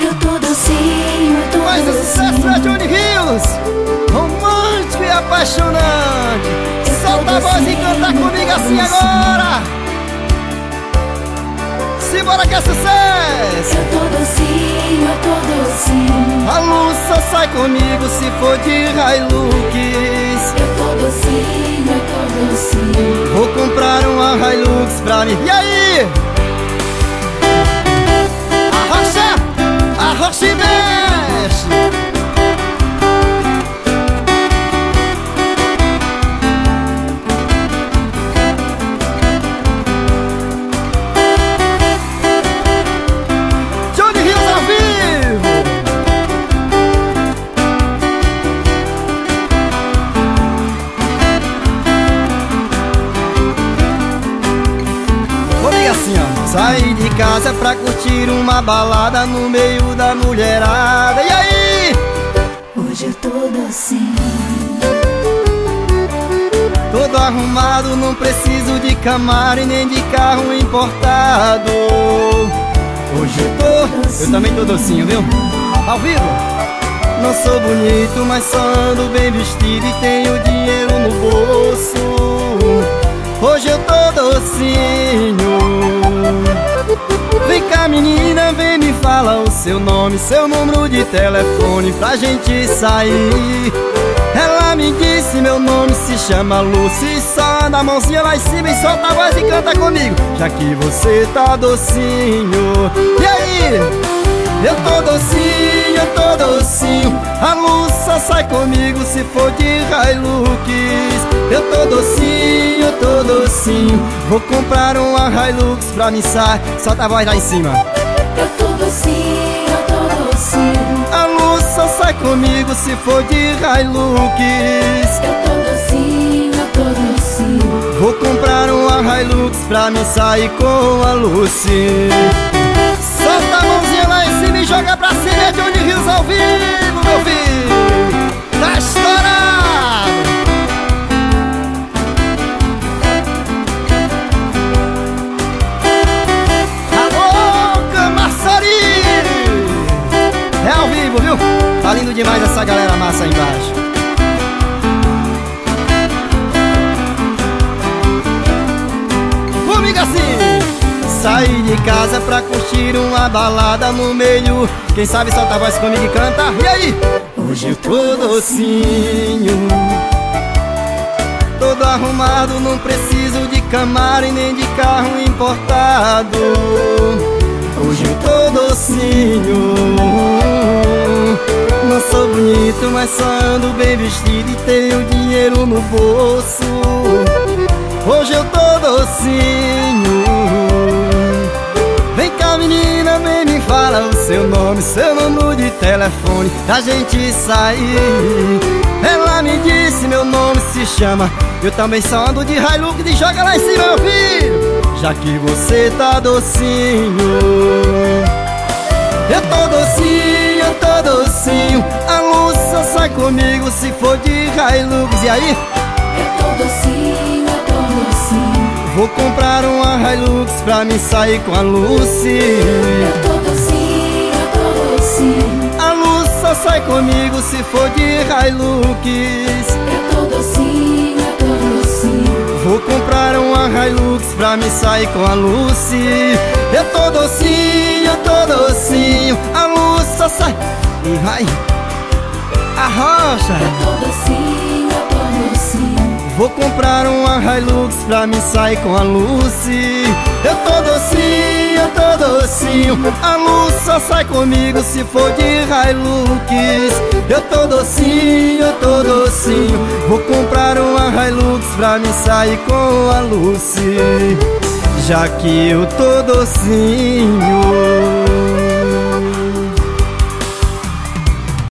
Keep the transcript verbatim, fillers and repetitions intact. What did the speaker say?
Eu tô docinho, eu tô Mas o sucesso é Johnny Rios, romântico e apaixonante. Solta a voz e canta comigo assim agora. Simbora que é sucesso. Eu tô docinho, eu tô docinho. A luz só sai comigo se for de Hilux. Eu tô docinho, eu tô docinho. Vou comprar uma Hilux pra mim. E aí? Arrocha, arrocha e mexe. Johnny Rios ao vivo. Comigo assim, ó. Saí de casa pra curtir uma balada no meio da mulherada. E aí? Hoje eu tô docinho. Todo arrumado, não preciso de Camaro e nem de carro importado. Hoje eu tô, eu também tô docinho, viu? Ao vivo. Não sou bonito, mas só ando bem vestido e tenho dinheiro no bolso. Hoje eu tô docinho. Vem cá menina, vem me fala o seu nome, seu número de telefone pra gente sair. Ela me disse meu nome se chama Lucy. Só anda a mãozinha lá em cima e solta a voz e canta comigo, já que você tá docinho. E aí? Eu tô docinho, eu tô docinho. A luz só sai comigo se for de Hilux. Eu tô docinho, eu tô docinho. Vou comprar uma Hilux pra mim sair. Solta a voz lá em cima. Eu tô docinho, eu tô docinho. A luz só sai comigo se for de Hilux. Eu tô docinho, eu tô docinho. Vou comprar uma Hilux pra mim sair com a Lucy. Solta a mãozinha lá em cima e joga pra cima. É Johnny Rios ao vivo, meu filho. Tá estourado. Alô, Camaçari. É ao vivo, viu? Tá lindo demais essa galera massa aí embaixo. Comigo assim. Saí de casa pra curtir uma balada no meio. Quem sabe solta a voz comigo e canta. E aí? Hoje eu tô docinho. Todo arrumado, não preciso de Camaro e nem de carro importado. Hoje eu tô docinho. Não sou bonito, mas só ando bem vestido e tenho dinheiro no bolso. Hoje eu tô docinho. Vem cá menina, vem me fala o seu nome, seu número de telefone pra gente sair. Ela me disse meu nome se chama. Eu também só ando de Hilux e joga lá em cima, meu filho, já que você tá docinho. Eu tô docinho, eu tô docinho. A luz só sai comigo se for de Hilux. E aí? Eu tô docinho, eu tô docinho. Vou comprar uma Hilux pra me sair com a Lucy. Eu tô docinho, eu tô docinho. A luz só sai comigo se for de Hilux. Eu tô docinho, eu tô docinho. Vou comprar uma Hilux pra me sair com a Lucy. Eu tô docinho, eu tô docinho. A luz só sai e vai arrocha. Eu tô docinho, eu tô docinho. Vou comprar uma Hilux pra me sair com a Lucy. Eu tô docinho, eu tô docinho. A luz só sai comigo se for de Hilux. Eu tô docinho, eu tô docinho. Vou comprar uma Hilux pra me sair com a Lucy, já que eu tô docinho.